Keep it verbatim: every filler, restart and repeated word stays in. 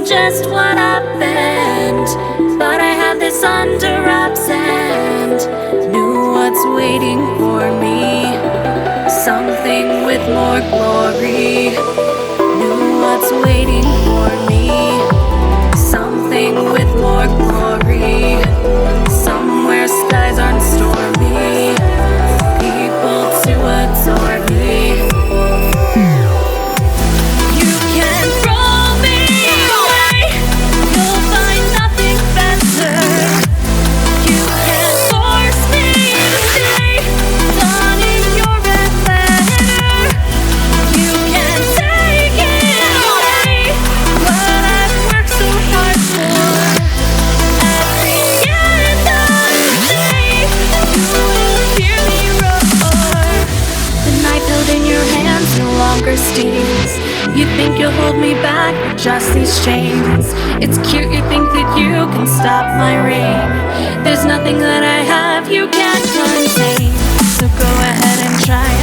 just what happened. Thought I had this under wraps and knew what's waiting for me. Something with more glory. Knew what's waiting for me. Something with more glory. Somewhere skies aren't stormy. People to adore me. You can throw me away. You'll find nothing better. You can force me to stay. Done in your red letter. You can take it away. What I've worked so hard for. At the end of the day, you will hear me roar. The knife held in your hands no longer stings. You think you'll hold me back with just these chains. It's cute you think that you can stop my reign. There's nothing that I have you can't contain. So go ahead and try.